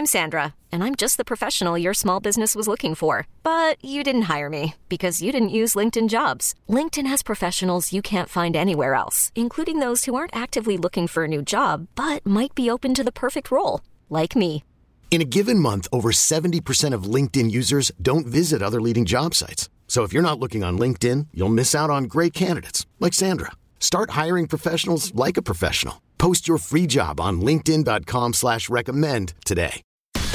I'm Sandra, and I'm just the professional your small business was looking for. But you didn't hire me because you didn't use LinkedIn Jobs. LinkedIn has professionals you can't find anywhere else, including those who aren't actively looking for a new job, but might be open to the perfect role, like me. In a given month, over 70% of LinkedIn users don't visit other leading job sites. So if you're not looking on LinkedIn, you'll miss out on great candidates like Sandra. Start hiring professionals like a professional. Post your free job on linkedin.com/recommend today.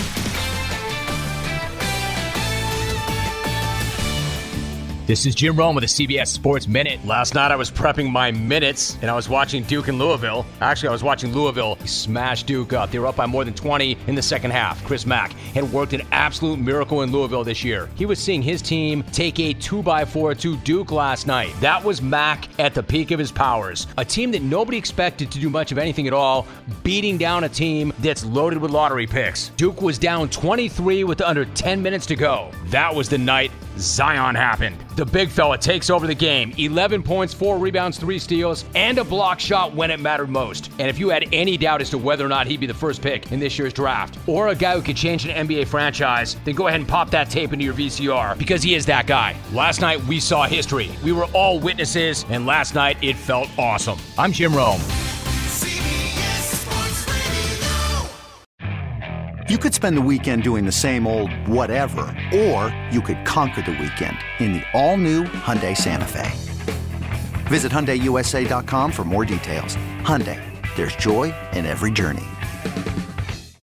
This is Jim Rome with the CBS Sports Minute. Last night I was prepping my minutes, and I was watching Duke and Louisville. Actually, I was watching Louisville smash Duke up. They were up by more than 20 in the second half. Chris Mack had worked an absolute miracle in Louisville this year. He was seeing his team take a 2-by-4 to Duke last night. That was Mack at the peak of his powers. A team that nobody expected to do much of anything at all, beating down a team that's loaded with lottery picks. Duke was down 23 with under 10 minutes to go. That was the night Zion happened. The big fella takes over the game. 11 points, 4 rebounds, 3 steals, and a block shot when it mattered most. And if you had any doubt as to whether or not he'd be the first pick in this year's draft, or a guy who could change an NBA franchise, then go ahead and pop that tape into your VCR, because he is that guy. Last night, we saw history. We were all witnesses, and last night, it felt awesome. I'm Jim Rome. You could spend the weekend doing the same old whatever, or you could conquer the weekend in the all-new Hyundai Santa Fe. Visit HyundaiUSA.com for more details. Hyundai, there's joy in every journey.